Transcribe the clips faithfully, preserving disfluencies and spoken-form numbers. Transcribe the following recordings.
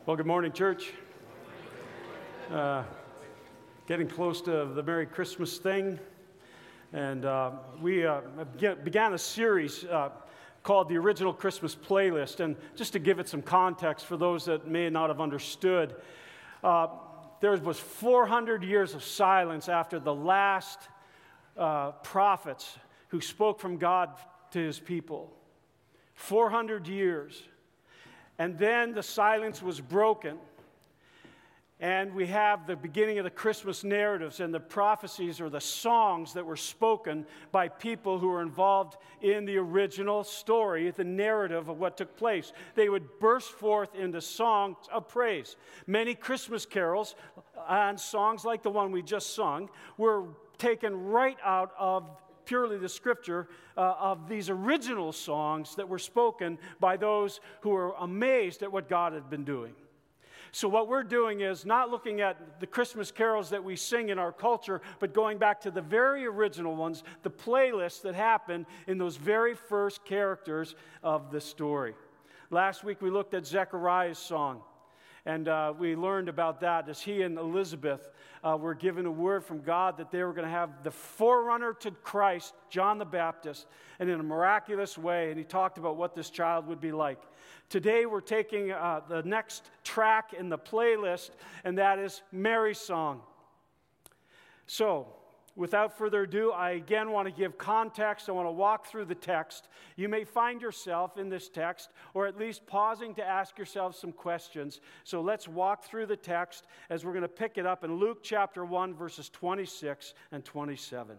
Well, good morning, church. Uh, getting close to the Merry Christmas thing. And uh, we uh, began a series uh, called The Original Christmas Playlist. And just to give it some context for those that may not have understood, uh, there was four hundred years of silence after the last uh, prophets who spoke from God to his people. four hundred years. And then the silence was broken. And we have the beginning of the Christmas narratives and the prophecies or the songs that were spoken by people who were involved in the original story, the narrative of what took place. They would burst forth into songs of praise. Many Christmas carols and songs like the one we just sung were taken right out of purely the scripture uh, of these original songs that were spoken by those who were amazed at what God had been doing. So what we're doing is not looking at the Christmas carols that we sing in our culture, but going back to the very original ones, the playlists that happened in those very first characters of the story. Last week we looked at Zechariah's song, and uh, we learned about that as he and Elizabeth uh, were given a word from God that they were going to have the forerunner to Christ, John the Baptist, and in a miraculous way, and he talked about what this child would be like. Today we're taking uh, the next track in the playlist, and that is Mary's song. So, without further ado, I again want to give context. I want to walk through the text. You may find yourself in this text, or at least pausing to ask yourself some questions. So let's walk through the text as we're going to pick it up in Luke chapter one, verses twenty-six and twenty-seven.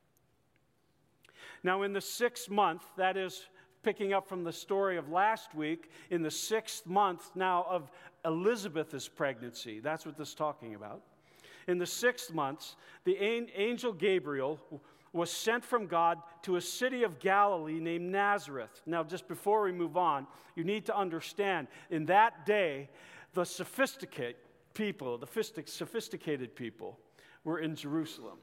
Now, in the sixth month, that is picking up from the story of last week, in the sixth month now of Elizabeth's pregnancy. That's what this is talking about. In the sixth month, the angel Gabriel was sent from God to a city of Galilee named Nazareth. Now, just before we move on, you need to understand, in that day, the sophisticated people, the sophisticated people, were in Jerusalem.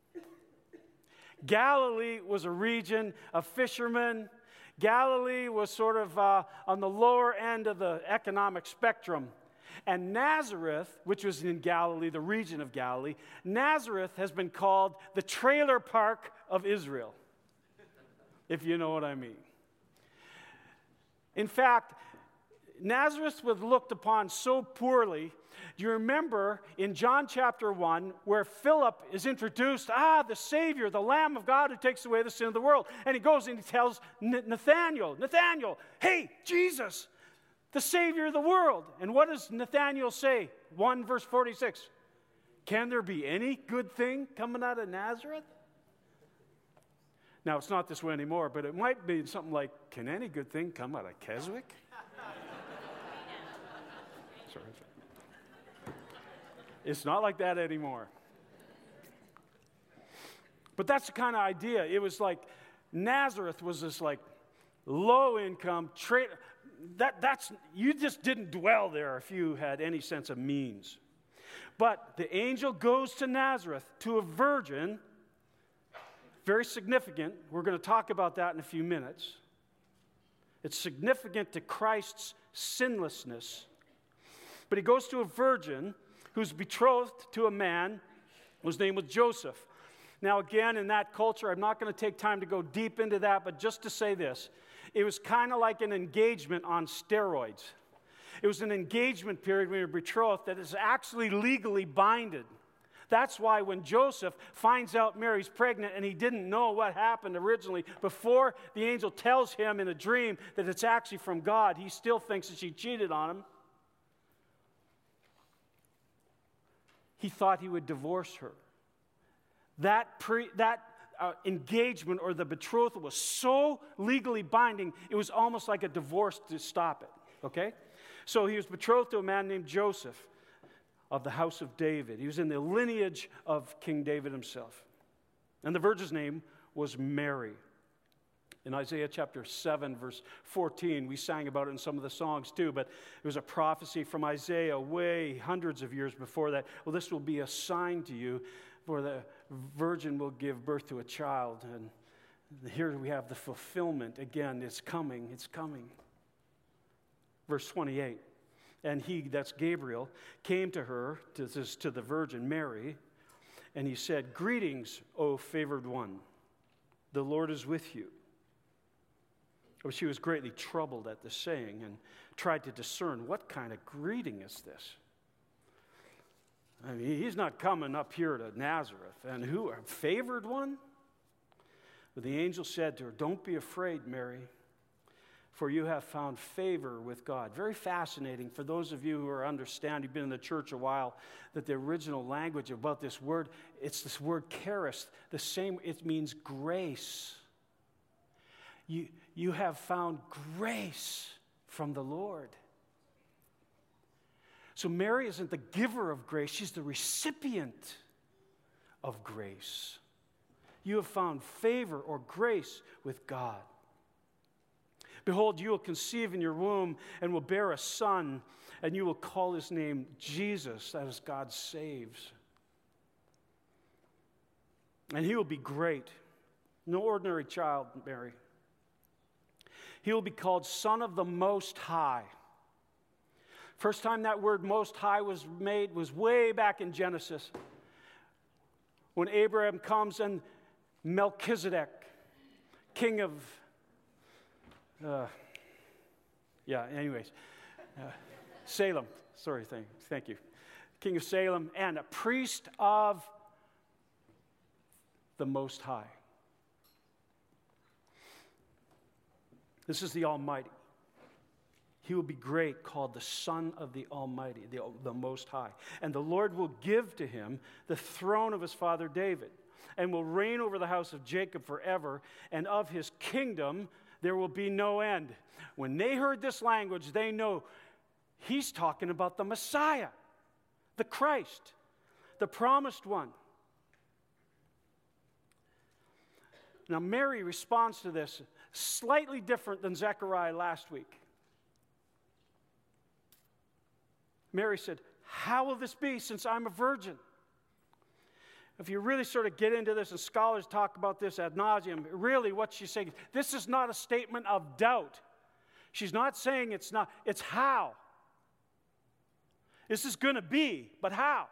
Galilee was a region of fishermen. Galilee was sort of uh, on the lower end of the economic spectrum. And Nazareth, which was in Galilee, the region of Galilee, Nazareth has been called the trailer park of Israel, if you know what I mean. In fact, Nazareth was looked upon so poorly. Do you remember in John chapter one where Philip is introduced, ah, the Savior, the Lamb of God who takes away the sin of the world. And he goes and he tells Nathanael, Nathanael, hey, Jesus, the Savior of the world. And what does Nathanael say? one verse forty-six. Can there be any good thing coming out of Nazareth? Now, it's not this way anymore, but it might be something like, can any good thing come out of Keswick? Sorry, sorry. It's not like that anymore. But that's the kind of idea. It was like Nazareth was this like low-income trade. That, that's, you just didn't dwell there if you had any sense of means. But the angel goes to Nazareth, to a virgin, very significant. We're going to talk about that in a few minutes. It's significant to Christ's sinlessness. But he goes to a virgin who's betrothed to a man whose name was Joseph. Now, again, in that culture, I'm not going to take time to go deep into that, but just to say this. It was kind of like an engagement on steroids. It was an engagement period when you're betrothed that is actually legally binding. That's why when Joseph finds out Mary's pregnant and he didn't know what happened originally, before the angel tells him in a dream that it's actually from God, he still thinks that she cheated on him. He thought he would divorce her. That pre, that Uh, engagement or the betrothal was so legally binding, it was almost like a divorce to stop it, okay? So he was betrothed to a man named Joseph of the house of David. He was in the lineage of King David himself. And the virgin's name was Mary. In Isaiah chapter seven, verse fourteen, we sang about it in some of the songs too, but it was a prophecy from Isaiah way hundreds of years before that. Well, this will be a sign to you, for the virgin will give birth to a child. And here we have the fulfillment. Again, it's coming, it's coming. Verse twenty-eight. And he, that's Gabriel, came to her, to, this, to the Virgin Mary, and he said, "Greetings, O favored one, the Lord is with you." Oh, she was greatly troubled at the saying and tried to discern, what kind of greeting is this? I mean, he's not coming up here to Nazareth. And who, a favored one? But the angel said to her, "Don't be afraid, Mary, for you have found favor with God." Very fascinating for those of you who are understand, you've been in the church a while, that the original language about this word, it's this word charis, the same, it means grace. You, you have found grace from the Lord. So Mary isn't the giver of grace, she's the recipient of grace. You have found favor or grace with God. "Behold, you will conceive in your womb and will bear a son, and you will call his name Jesus," that is, God saves. "And he will be great." No ordinary child, Mary. "He will be called Son of the Most High." First time that word Most High was made was way back in Genesis, when Abraham comes and Melchizedek, king of, uh, yeah, anyways, uh, Salem, sorry, thank, thank you, king of Salem, and a priest of the Most High. This is the Almighty. He will be great, called the Son of the Almighty, the, the Most High. "And the Lord will give to him the throne of his father David, and will reign over the house of Jacob forever, and of his kingdom there will be no end." When they heard this language, they know he's talking about the Messiah, the Christ, the promised one. Now, Mary responds to this slightly different than Zechariah last week. Mary said, "How will this be since I'm a virgin?" If you really sort of get into this, and scholars talk about this ad nauseum, really what she's saying, this is not a statement of doubt. She's not saying it's not, it's how. This is going to be, but how?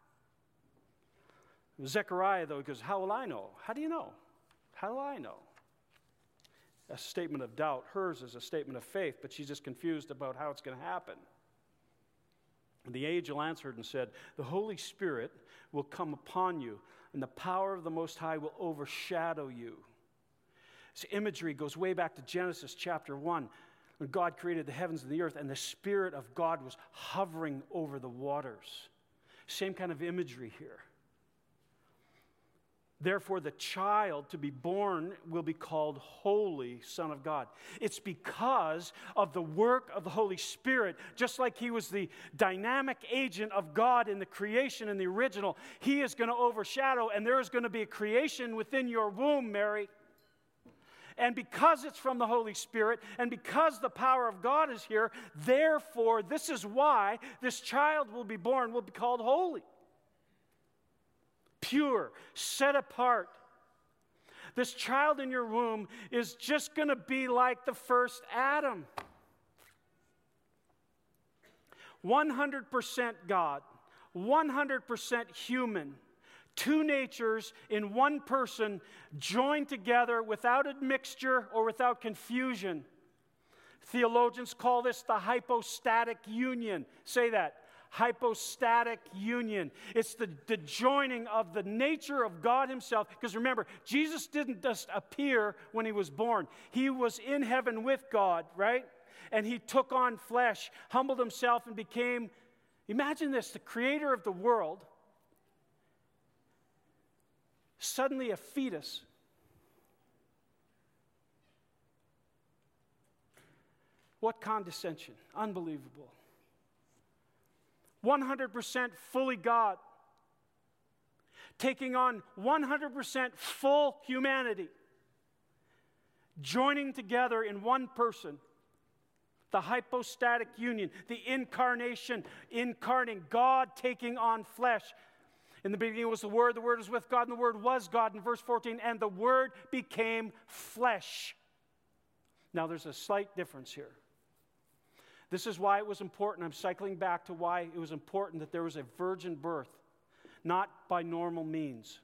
Zechariah, though, goes, "How will I know?" How do you know? How do I know? A statement of doubt. Hers is a statement of faith, but she's just confused about how it's going to happen. And the angel answered and said, "The Holy Spirit will come upon you, and the power of the Most High will overshadow you." This imagery goes way back to Genesis chapter one, when God created the heavens and the earth, and the Spirit of God was hovering over the waters. Same kind of imagery here. "Therefore, the child to be born will be called Holy Son of God." It's because of the work of the Holy Spirit, just like he was the dynamic agent of God in the creation in the original, he is going to overshadow, and there is going to be a creation within your womb, Mary. And because it's from the Holy Spirit, and because the power of God is here, therefore, this is why this child will be born, will be called holy. Pure, set apart. This child in your womb is just going to be like the first Adam. one hundred percent God, one hundred percent human. Two natures in one person joined together without admixture or without confusion. Theologians call this the hypostatic union. Say that. Hypostatic union. It's the, the joining of the nature of God himself. Because remember, Jesus didn't just appear when he was born. He was in heaven with God, right? And he took on flesh, humbled himself, and became, imagine this, the creator of the world, suddenly a fetus. What condescension. Unbelievable. one hundred percent fully God, taking on one hundred percent full humanity, joining together in one person, the hypostatic union, the incarnation, incarnating, God taking on flesh. In the beginning was the Word, the Word was with God, and the Word was God, in verse fourteen, and the Word became flesh. Now there's a slight difference here. This is why it was important. I'm cycling back to why it was important that there was a virgin birth, not by normal means.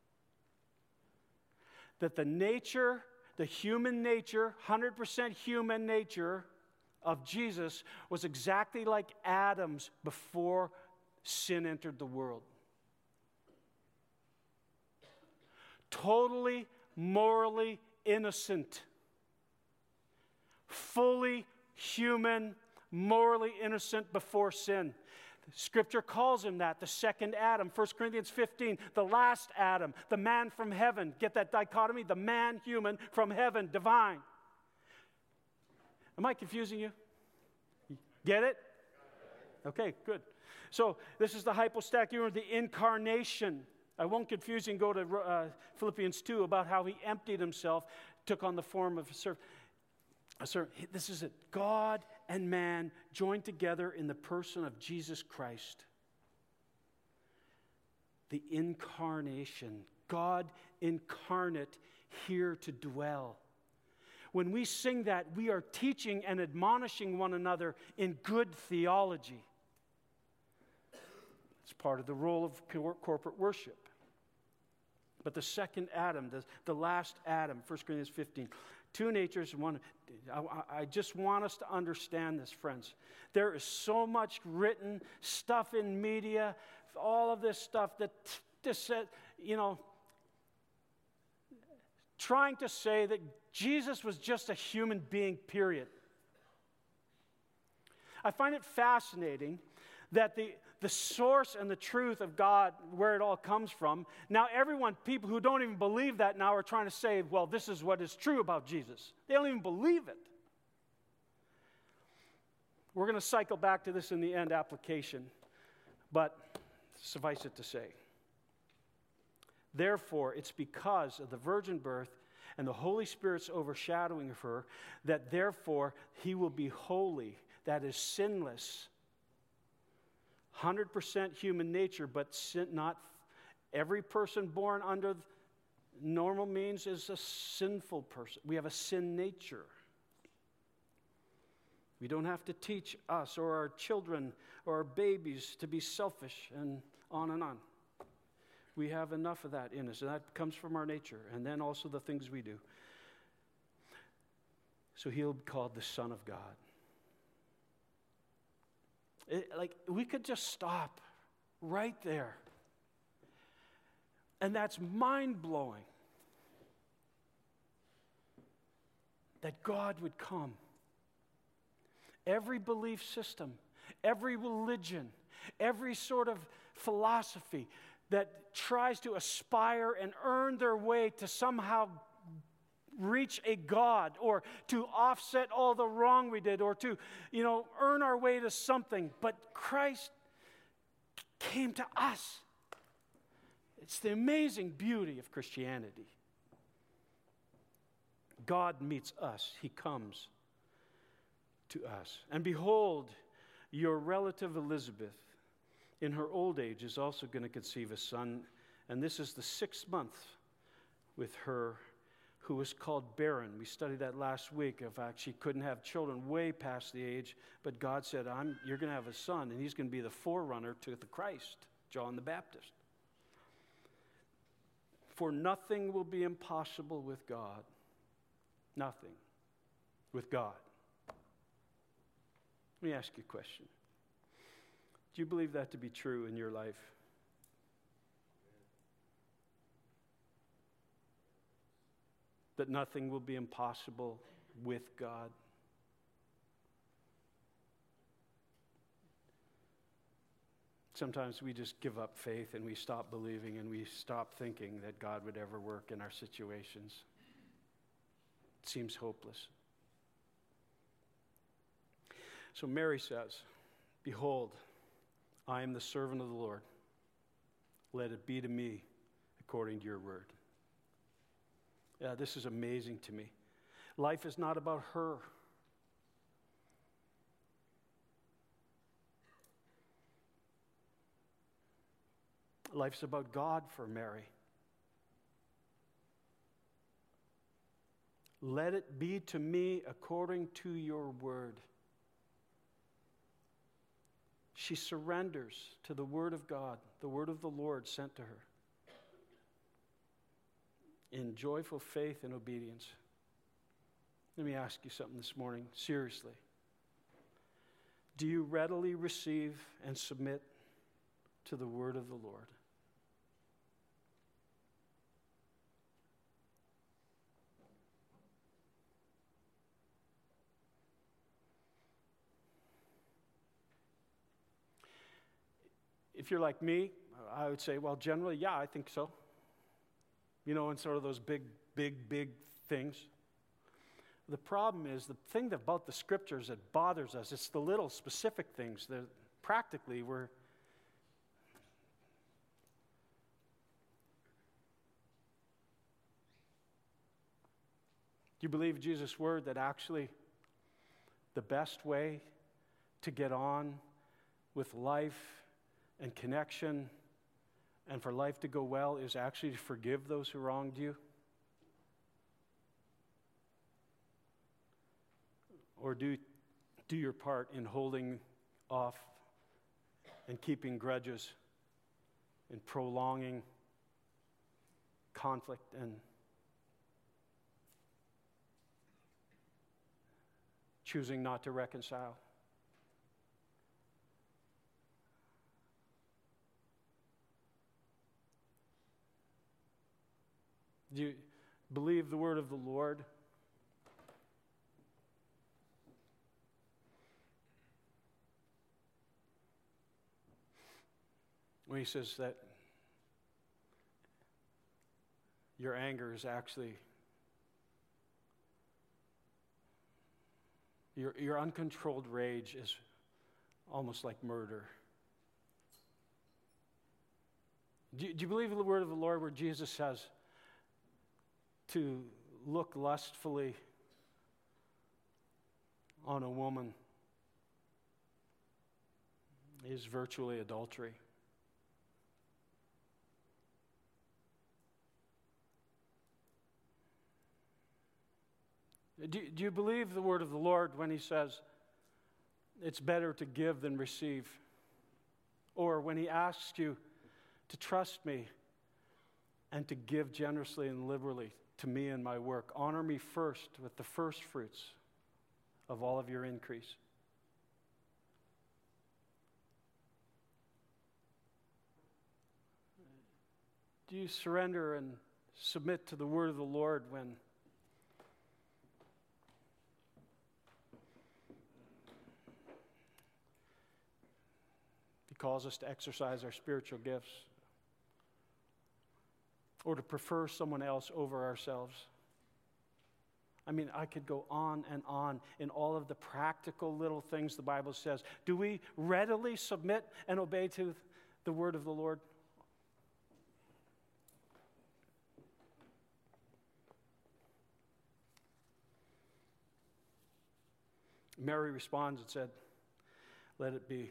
That the nature, the human nature, one hundred percent human nature of Jesus was exactly like Adam's before sin entered the world. Totally, morally innocent. Fully human, morally innocent before sin. Scripture calls him that, the second Adam. First Corinthians fifteen, the last Adam, the man from heaven. Get that dichotomy? The man, human, from heaven, divine. Am I confusing you? Get it? Okay, good. So this is the hypostatic union, the incarnation. I won't confuse you and go to uh, Philippians two about how he emptied himself, took on the form of a servant. Sir, this is it. God and man joined together in the person of Jesus Christ. The incarnation. God incarnate here to dwell. When we sing that, we are teaching and admonishing one another in good theology. It's part of the role of corporate worship. But the second Adam, the, the last Adam, First Corinthians fifteen, two natures, one. I, I just want us to understand this, friends. There is so much written stuff in media, all of this stuff that just said, you know, trying to say that Jesus was just a human being, period. I find it fascinating that the, the source and the truth of God, where it all comes from, now everyone, people who don't even believe that now are trying to say, well, this is what is true about Jesus. They don't even believe it. We're going to cycle back to this in the end application, but suffice it to say. Therefore, it's because of the virgin birth and the Holy Spirit's overshadowing of her that therefore he will be holy, that is sinless. one hundred percent human nature, but sin, not every person born under normal means is a sinful person. We have a sin nature. We don't have to teach us or our children or our babies to be selfish and on and on. We have enough of that in us, and that comes from our nature, and then also the things we do. So he'll be called the Son of God. It, like, we could just stop right there. And that's mind-blowing. That God would come. Every belief system, every religion, every sort of philosophy that tries to aspire and earn their way to somehow reach a God or to offset all the wrong we did or to, you know, earn our way to something. But Christ came to us. It's the amazing beauty of Christianity. God meets us. He comes to us. And behold, your relative Elizabeth, in her old age, is also going to conceive a son. And this is the sixth month with her, who was called barren. We studied that last week. In fact, she couldn't have children way past the age, but God said, I'm, you're going to have a son, and he's going to be the forerunner to the Christ, John the Baptist. For nothing will be impossible with God. Nothing with God. Let me ask you a question. Do you believe that to be true in your life? That nothing will be impossible with God? Sometimes we just give up faith and we stop believing and we stop thinking that God would ever work in our situations. It seems hopeless. So Mary says, behold, I am the servant of the Lord. Let it be to me according to your word. Yeah, this is amazing to me. Life is not about her. Life's about God for Mary. Let it be to me according to your word. she surrenders to the word of God, the word of the Lord sent to her, in joyful faith and obedience. Let me ask you something this morning, seriously. Do you readily receive and submit to the word of the Lord? If you're like me, I would say, well, generally, yeah, I think so. You know, in sort of those big, big, big things. The problem is, the thing about the Scriptures that bothers us, it's the little specific things that practically we're... Do you believe Jesus' word that actually the best way to get on with life and connection and for life to go well is actually to forgive those who wronged you? Or do, do your part in holding off and keeping grudges and prolonging conflict and choosing not to reconcile? Do you believe the word of the Lord? When he says that your anger is actually, your, your uncontrolled rage is almost like murder. Do, do you believe in the word of the Lord where Jesus says to look lustfully on a woman is virtually adultery? Do, do you believe the word of the Lord when he says it's better to give than receive? Or when he asks you to trust me and to give generously and liberally to me and my work. Honor me first with the first fruits of all of your increase. Do you surrender and submit to the word of the Lord when he calls us to exercise our spiritual gifts, or to prefer someone else over ourselves? I mean, I could go on and on in all of the practical little things the Bible says. Do we readily submit and obey to the word of the Lord? Mary responds and said, "Let it be."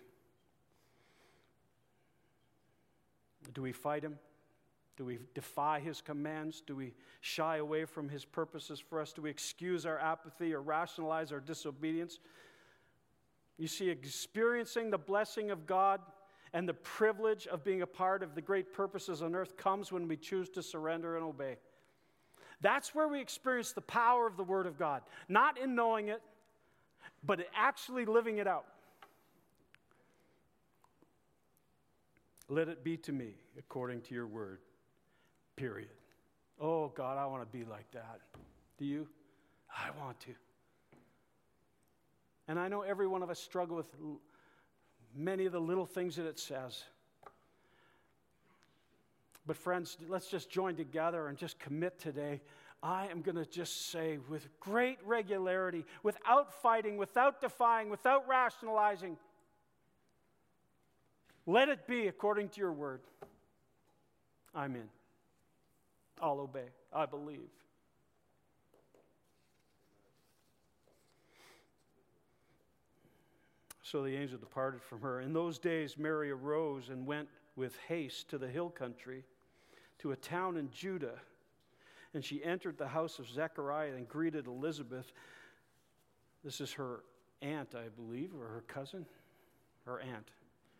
Do we fight him? Do we defy his commands? Do we shy away from his purposes for us? Do we excuse our apathy or rationalize our disobedience? You see, experiencing the blessing of God and the privilege of being a part of the great purposes on earth comes when we choose to surrender and obey. That's where we experience the power of the Word of God. Not in knowing it, but actually living it out. Let it be to me according to your word. Period. Oh, God, I want to be like that. Do you? I want to. And I know every one of us struggle with many of the little things that it says. But friends, let's just join together and just commit today. I am going to just say with great regularity, without fighting, without defying, without rationalizing, let it be according to your word. I'm in. I'll obey. I believe. So the angel departed from her. In those days, Mary arose and went with haste to the hill country, to a town in Judah. And she entered the house of Zechariah and greeted Elizabeth. This is her aunt, I believe, or her cousin. Her aunt.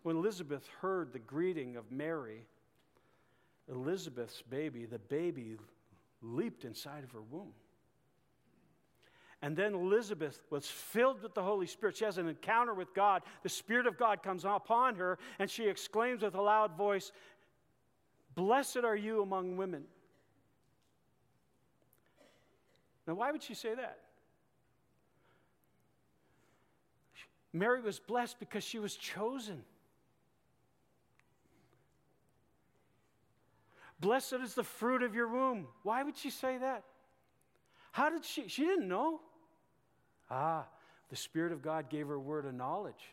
when Elizabeth heard the greeting of Mary, Elizabeth's baby, the baby leaped inside of her womb. And then Elizabeth was filled with the Holy Spirit. She has an encounter with God. The Spirit of God comes upon her, and she exclaims with a loud voice, "Blessed are you among women." Now, why would she say that? Mary was blessed because she was chosen. Blessed is the fruit of your womb. Why would she say that? How did she? She didn't know. Ah, the Spirit of God gave her a word of knowledge.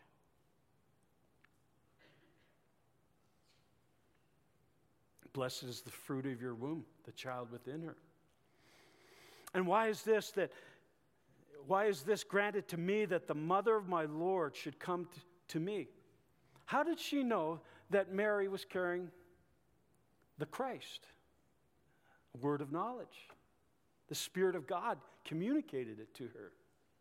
Blessed is the fruit of your womb, the child within her. And why is this that, why is this granted to me that the mother of my Lord should come to, to me? How did she know that Mary was carrying the Christ? A word of knowledge. The Spirit of God communicated it to her.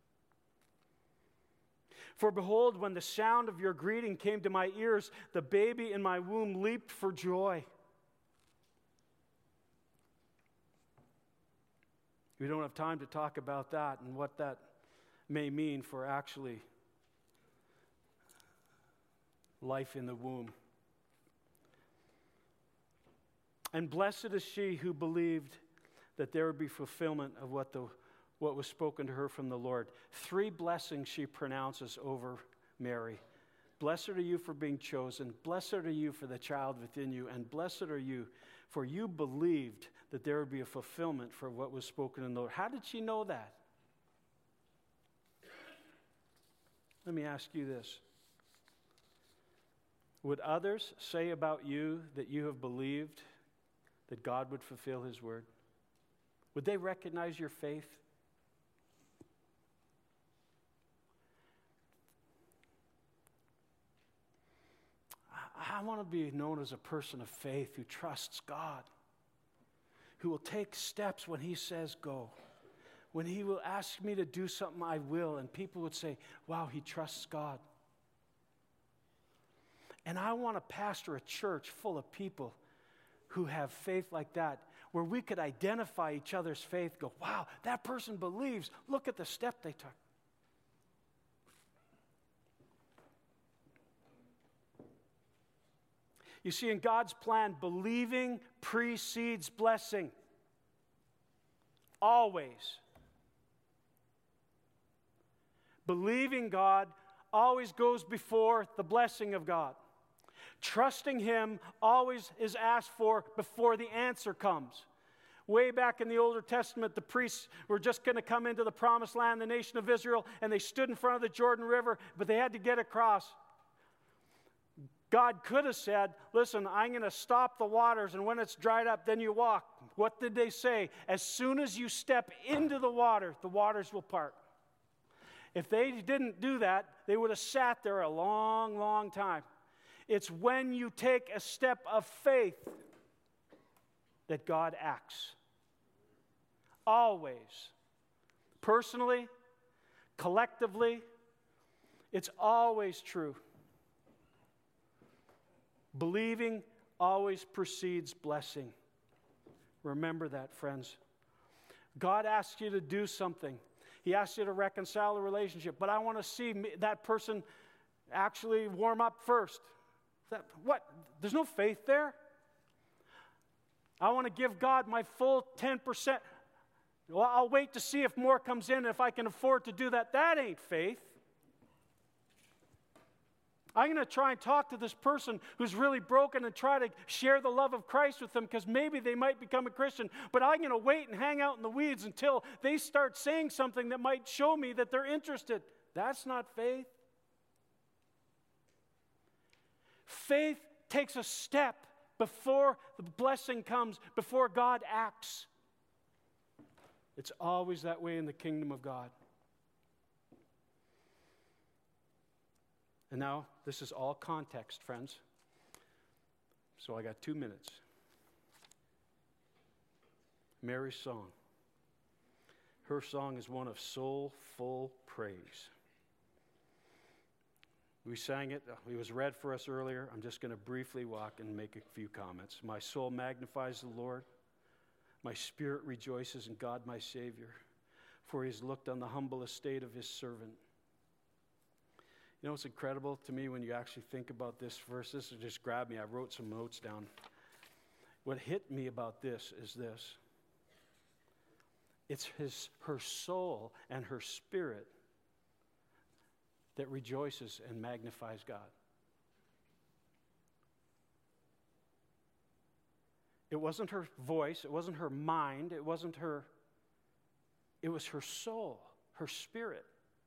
For behold, when the sound of your greeting came to my ears, the baby in my womb leaped for joy. We don't have time to talk about that and what that may mean for actually life in the womb. And blessed is she who believed that there would be fulfillment of what the what was spoken to her from the Lord. Three blessings she pronounces over Mary. Blessed are you for being chosen. Blessed are you for the child within you. And blessed are you for you believed that there would be a fulfillment for what was spoken in the Lord. How did she know that? Let me ask you this. Would others say about you that you have believed that God would fulfill His word? Would they recognize your faith? I want to be known as a person of faith who trusts God, who will take steps when He says go. When He will ask me to do something, I will. And people would say, wow, he trusts God. And I want to pastor a church full of people who have faith like that, where we could identify each other's faith, go, wow, that person believes. Look at the step they took. You see, in God's plan, believing precedes blessing. Always. Believing God always goes before the blessing of God. Trusting Him always is asked for before the answer comes. Way back in the Older Testament, the priests were just going to come into the promised land, the nation of Israel, and they stood in front of the Jordan River, but they had to get across. God could have said, listen, I'm going to stop the waters, and when it's dried up, then you walk. What did they say? As soon as you step into the water, the waters will part. If they didn't do that, they would have sat there a long, long time. It's when you take a step of faith that God acts. Always. Personally, collectively, it's always true. Believing always precedes blessing. Remember that, friends. God asks you to do something. He asks you to reconcile a relationship, but I want to see that person actually warm up first. That, what? There's no faith there? I want to give God my full ten percent. Well, I'll wait to see if more comes in, if I can afford to do that. That ain't faith. I'm going to try and talk to this person who's really broken and try to share the love of Christ with them because maybe they might become a Christian. But I'm going to wait and hang out in the weeds until they start saying something that might show me that they're interested. That's not faith. Faith takes a step before the blessing comes, before God acts. It's always that way in the kingdom of God. And now, this is all context, friends. So I got two minutes. Mary's song. Her song is one of soulful praise. We sang it. It was read for us earlier. I'm just going to briefly walk and make a few comments. My soul magnifies the Lord. My spirit rejoices in God my Savior, for he has looked on the humble estate of his servant. You know what's incredible to me when you actually think about this verse? This just grabbed me. I wrote some notes down. What hit me about this is this. It's his, her soul and her spirit that rejoices and magnifies God. It wasn't her voice, it wasn't her mind, it wasn't her, it was her soul, her spirit.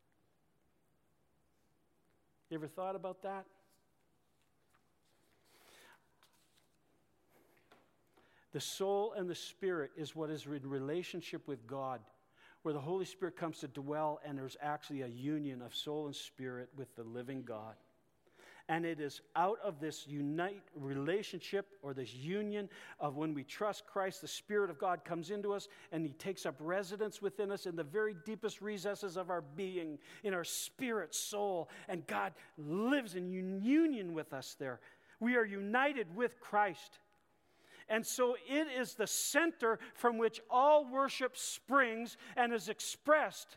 You ever thought about that? The soul and the spirit is what is in relationship with God, where the Holy Spirit comes to dwell, and there's actually a union of soul and spirit with the living God. And it is out of this unite relationship, or this union of when we trust Christ, the Spirit of God comes into us and he takes up residence within us in the very deepest recesses of our being, in our spirit, soul, and God lives in union with us there. We are united with Christ. And so it is the center from which all worship springs and is expressed.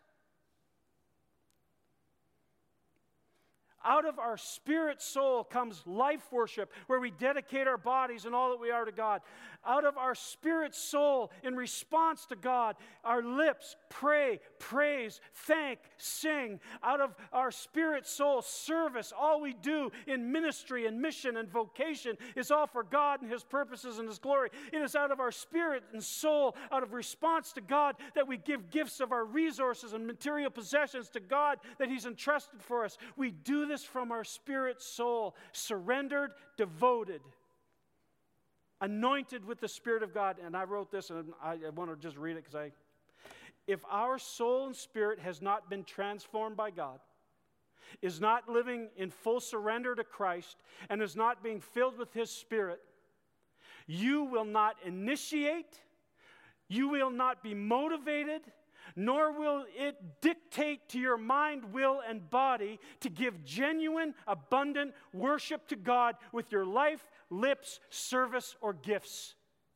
Out of our spirit soul comes life worship, where we dedicate our bodies and all that we are to God. Out of our spirit soul, in response to God, our lips pray, praise, thank, sing. Out of our spirit soul, service, all we do in ministry and mission and vocation is all for God and his purposes and his glory. It is out of our spirit and soul, out of response to God, that we give gifts of our resources and material possessions to God that he's entrusted for us. We do this from our spirit soul, surrendered, devoted, anointed with the Spirit of God. And I wrote this, and I, I want to just read it because I, if our soul and spirit has not been transformed by God, is not living in full surrender to Christ, and is not being filled with his Spirit, you will not initiate, you will not be motivated, nor will it dictate to your mind, will, and body to give genuine, abundant worship to God with your life, lips, service, or gifts.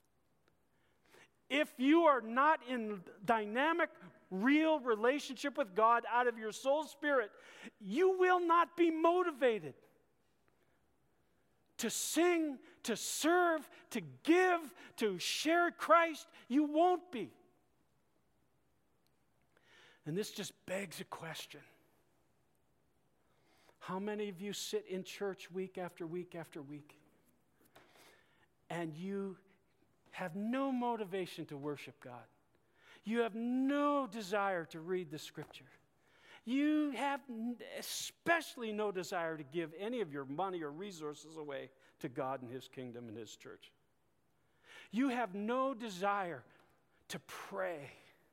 If you are not in dynamic, real relationship with God out of your soul spirit, you will not be motivated to sing, to serve, to give, to share Christ. You won't be. And this just begs a question. How many of you sit in church week after week after week, and you have no motivation to worship God? You have no desire to read the Scripture. You have especially no desire to give any of your money or resources away to God and his kingdom and his church. You have no desire to pray.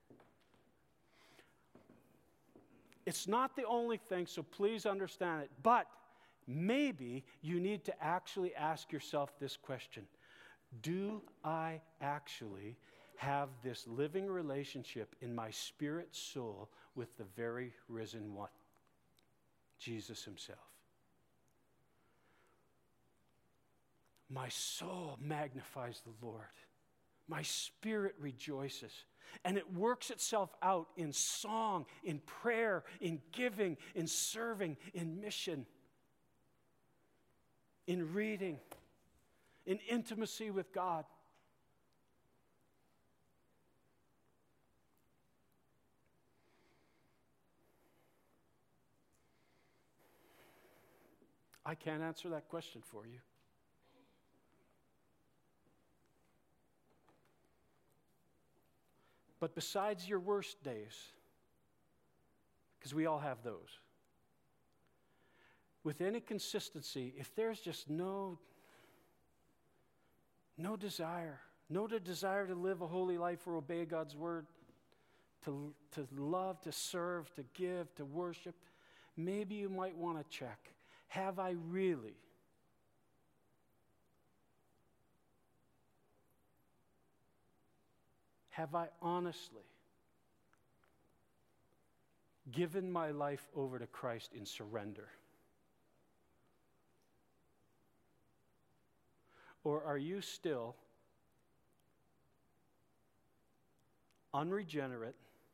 It's not the only thing, so please understand it. But maybe you need to actually ask yourself this question. Do I actually have this living relationship in my spirit soul with the very risen one, Jesus himself? My soul magnifies the Lord. My spirit rejoices. And it works itself out in song, in prayer, in giving, in serving, in mission, in reading, in intimacy with God. I can't answer that question for you. But besides your worst days, because we all have those, with any consistency, if there's just no, no desire, no desire to live a holy life or obey God's word, to, to love, to serve, to give, to worship, maybe you might want to check, have I really Have I honestly given my life over to Christ in surrender? Or are you still unregenerate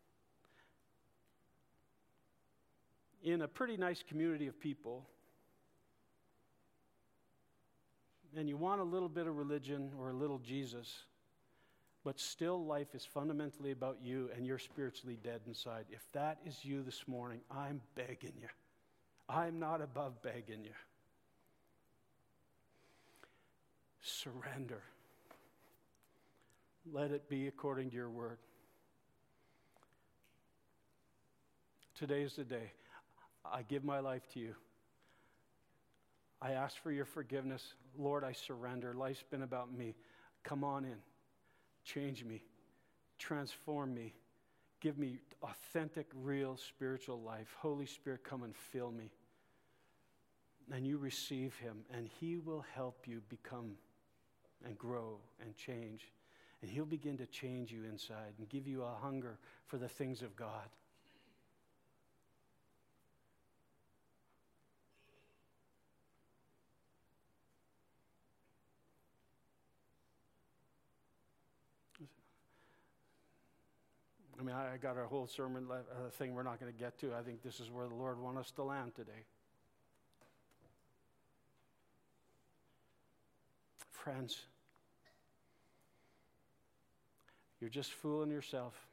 in a pretty nice community of people, and you want a little bit of religion or a little Jesus, but still life is fundamentally about you and you're spiritually dead inside? If that is you this morning, I'm begging you. I'm not above begging you. Surrender. Let it be according to your word. Today's the day. I give my life to you. I ask for your forgiveness. Lord, I surrender. Life's been about me. Come on in. Change me. Transform me. Give me authentic, real spiritual life. Holy Spirit, come and fill me. And you receive him, and he will help you become and grow and change. And he'll begin to change you inside and give you a hunger for the things of God. I mean, I got a whole sermon uh, thing we're not going to get to. I think this is where the Lord wants us to land today. Friends, you're just fooling yourself.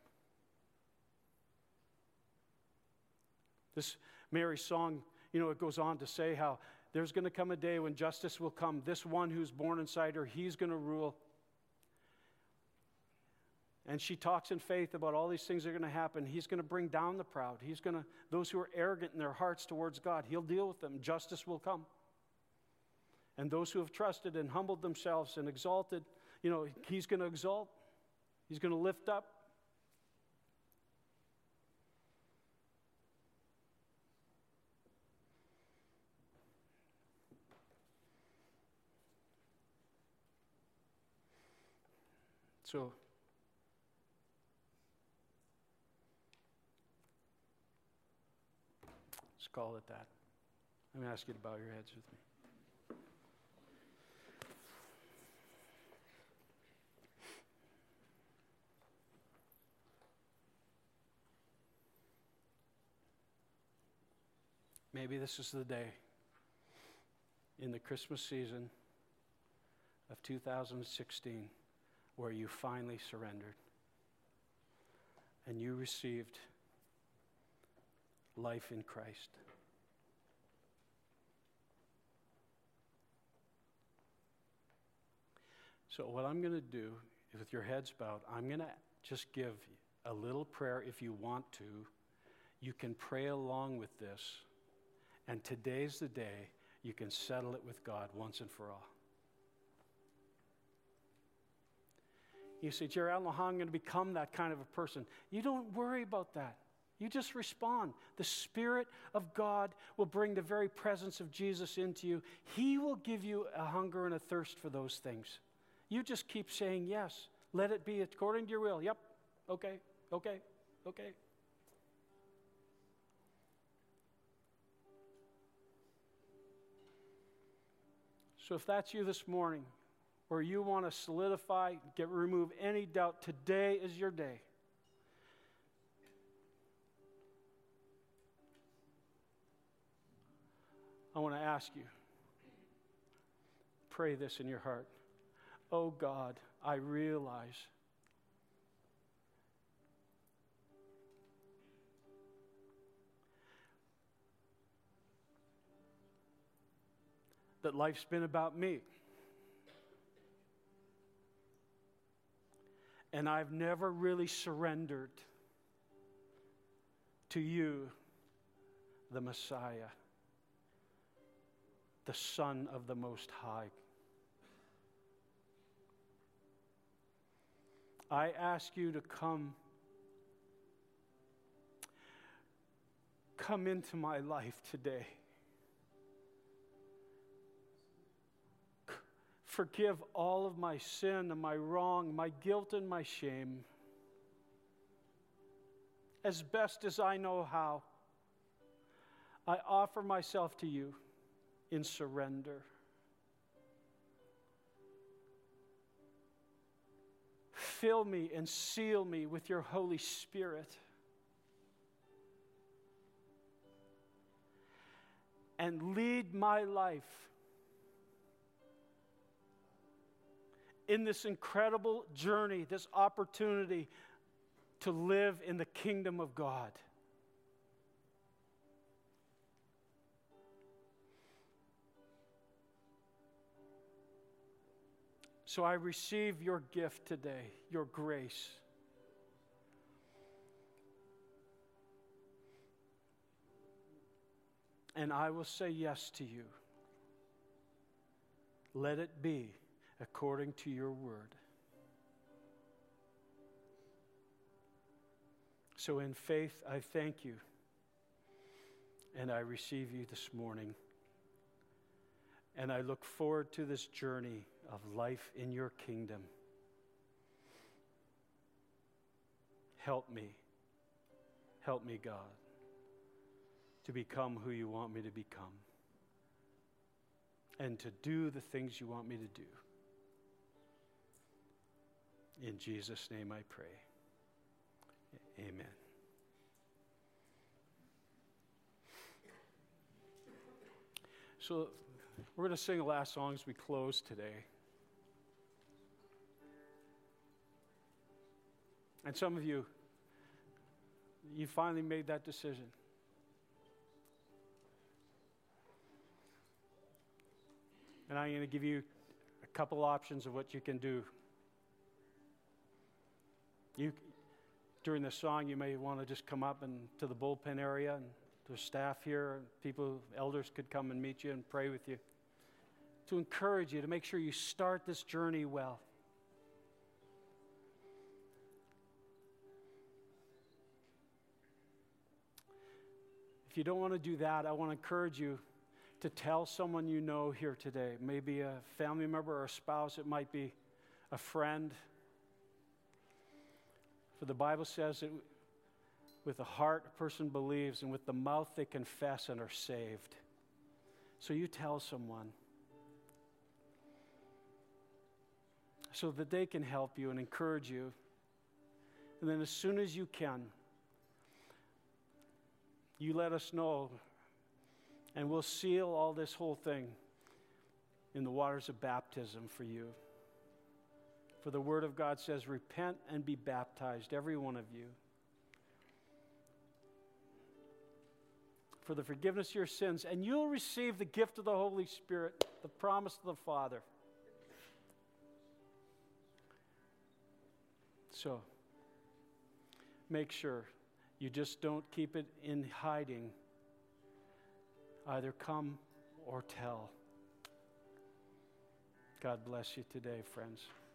This Mary song, you know, it goes on to say how there's going to come a day when justice will come. This one who's born inside her, he's going to rule. And she talks in faith about all these things that are going to happen. He's going to bring down the proud. He's going to, those who are arrogant in their hearts towards God, he'll deal with them. Justice will come. And those who have trusted and humbled themselves and exalted, you know, he's going to exalt. He's going to lift up. So, let's call it that. Let me ask you to bow your heads with me. Maybe this is the day in the Christmas season of two thousand sixteen where you finally surrendered and you received life in Christ. So what I'm going to do, with your heads bowed, I'm going to just give a little prayer if you want to. You can pray along with this. And today's the day you can settle it with God once and for all. You say, Jerry, I don't know how I'm going to become that kind of a person. You don't worry about that. You just respond. The Spirit of God will bring the very presence of Jesus into you. He will give you a hunger and a thirst for those things. You just keep saying yes. Let it be according to your will. Yep. Okay. Okay. Okay. So if that's you this morning, or you want to solidify, get remove any doubt, today is your day. I want to ask you, pray this in your heart. Oh God, I realize that life's been about me. And I've never really surrendered to you, the Messiah, the Son of the Most High. I ask you to come, come into my life today. Forgive all of my sin and my wrong, my guilt and my shame, as best as I know how. I offer myself to you in surrender. fill me and seal me with your Holy Spirit. And lead my life in this incredible journey, this opportunity to live in the kingdom of God. So I receive your gift today, your grace. And I will say yes to you. Let it be according to your word. So in faith, I thank you. And I receive you this morning. And I look forward to this journey of life in your kingdom. Help me. Help me, God, to become who you want me to become. And to do the things you want me to do. In Jesus' name I pray. Amen. So we're going to sing the last song as we close today. And some of you, you finally made that decision. And I'm going to give you a couple options of what you can do. You, during the song, you may want to just come up and to the bullpen area, and there's staff here, and people, elders could come and meet you and pray with you to encourage you to make sure you start this journey well. If you don't want to do that, I want to encourage you to tell someone you know here today, maybe a family member or a spouse, it might be a friend. For the Bible says that with the heart a person believes, and with the mouth they confess and are saved. So you tell someone so that they can help you and encourage you. And then as soon as you can, you let us know, and we'll seal all this whole thing in the waters of baptism for you. For the Word of God says, repent and be baptized, every one of you, for the forgiveness of your sins, and you'll receive the gift of the Holy Spirit, the promise of the Father. So, make sure you just don't keep it in hiding. Either come or tell. God bless you today, friends.